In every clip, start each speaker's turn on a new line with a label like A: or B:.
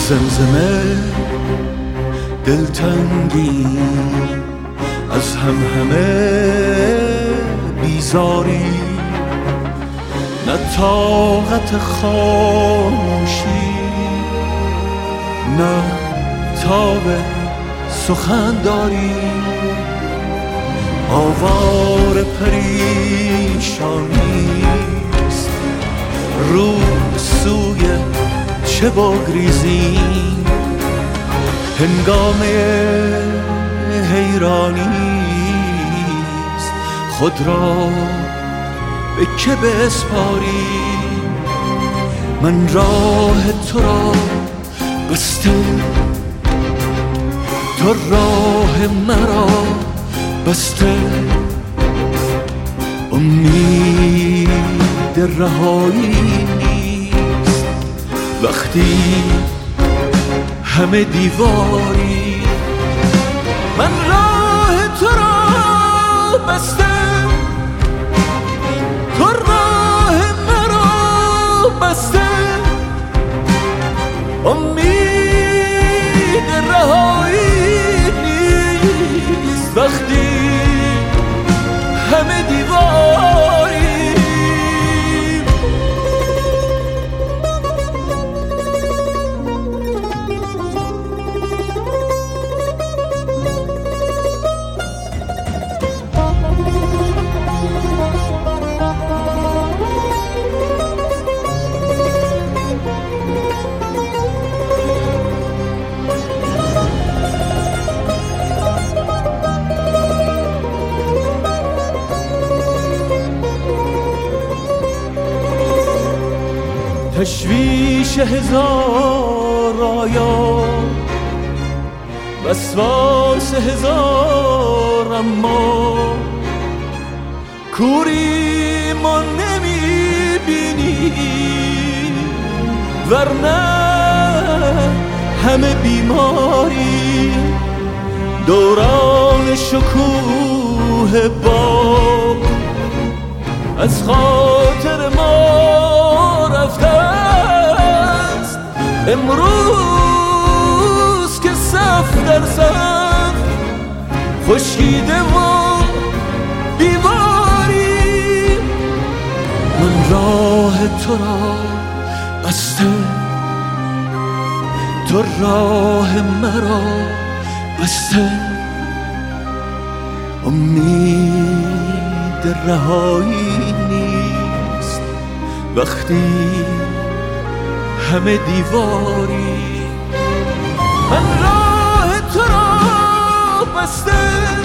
A: زمزمه دلتنگی از همه بیزاری، نه طاقت خاموشی نه تاب سخن داری. آوار پریشانیست رو سوی چه بگریزیم، هنگامه حیرانیست خود را به که بسپاریم. من راه تو را بسته، تو راه مرا بسته، امید رهایی نیست وقتی همه دیواری. من راه تو را بسته، تو راه مرا بسته، امید رهایی نیست وقتی همه دیواری. تشویش هزار آیا، وسواس هزار اما، کوری ما نمیبینی ورنه همه بیماری. دوران شکوه باب از خاطر ما رفته است، امروز که صف در صف خشکیده و بیماری. من راه تو را بسته، تو راه مرا بسته، امید رهایی نیست وقتی همه دیواری. من راه تو را بسته،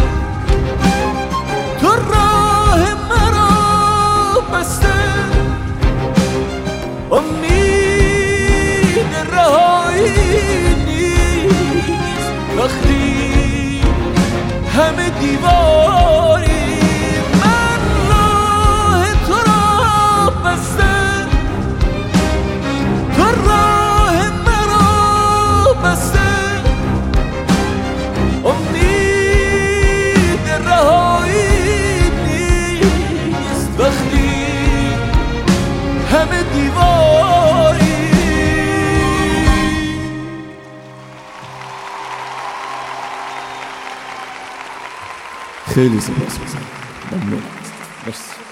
A: تو راه مرا بسته، امید رهایی نیست وقتی همه دیواری. من راه تو را بسته، تو راه مرا بسته، امید رهایی نیست وقتی همه دیواری.
B: خیلی سپاس گذارم. ممنون. مرسی.